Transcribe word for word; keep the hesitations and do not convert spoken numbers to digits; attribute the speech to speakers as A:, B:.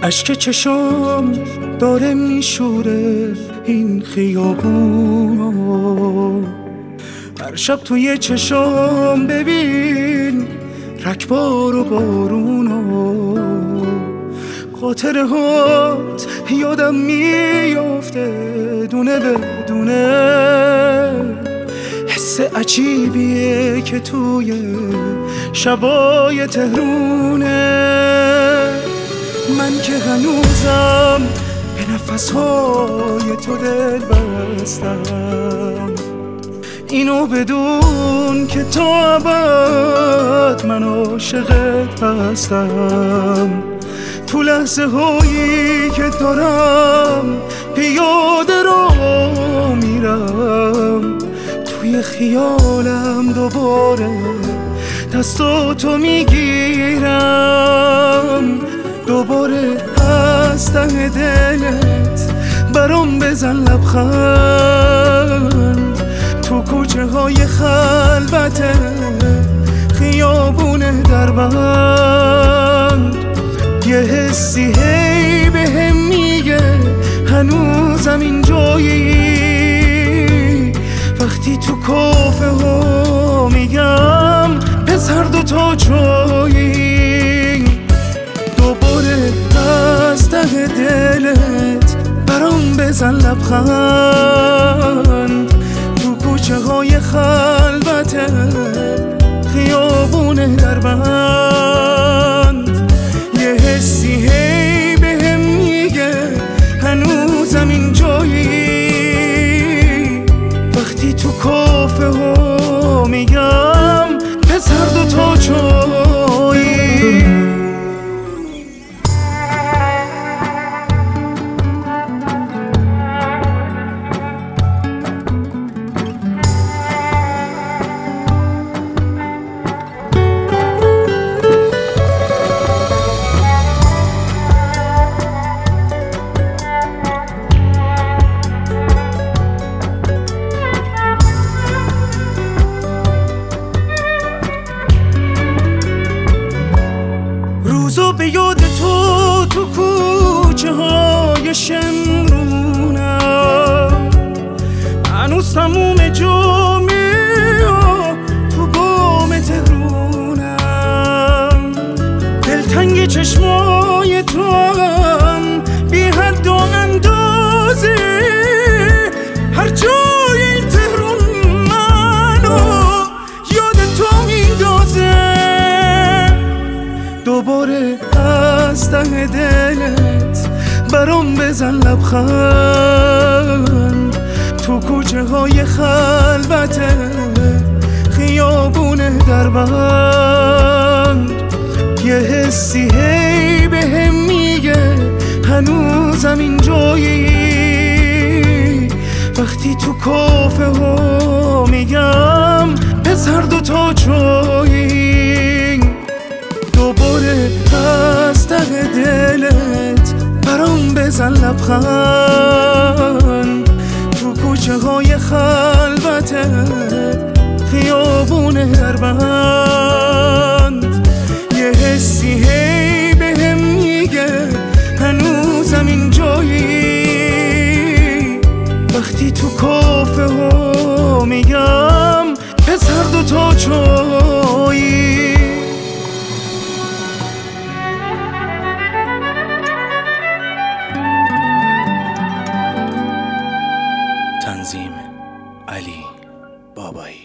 A: اشک چشم داره میشوره این خیابون، هر شب توی چشم ببین رکبار و بارونو، خاطره هات یادم میافته دونه به دونه، حس عجیبیه که توی شبای تهرونه. من که هنوزم به نفسهای تو دل بستم، اینو بدون که تا ابد من عاشقت هستم. تو لحظه هایی که دارم پیاده رو میرم، توی خیالم دوباره دستاتو میگیرم، دوباره از ته دلت برام بزن لبخند. تو کوچه های خلوت خیابون دربند، یه حسی هی به هم میگه هنوزم اینجایی. وقتی تو کافه ها میگم پسر دوتا جایی، دوباره از ته دلت برام بزن لبخند. تو کوچه های خلوت خیابون دربند، یه حسی هی به هم میگه هنوزم اینجایی. وقتی تو کافه ها میگم پسر دوتا جایی. روزو به یاد تو تو کوچه های شمرونم، هنوز تموم جمعه ها تو بام تهرونم. دلتنگ چشمای تو هم بی حد و اندازه، هر جای این تهرون منو یاد تو میندازه. دوباره از ته دلت برام بزن لبخند. تو کوچه های خلوت خیابون دربند، یه حسی هی به هم میگه هنوزم اینجایی. وقتی تو کافه ها میگم پسر دوتا جایی، دوباره از ته دلت برام بزن لبخند. تو کوچه های خلوت خیابون دربند، یه حسی هی به هم میگه هنوزم اینجایی. وقتی تو کافه ها میگم پسر دوتا جایی.
B: تنظیم علی بابایی.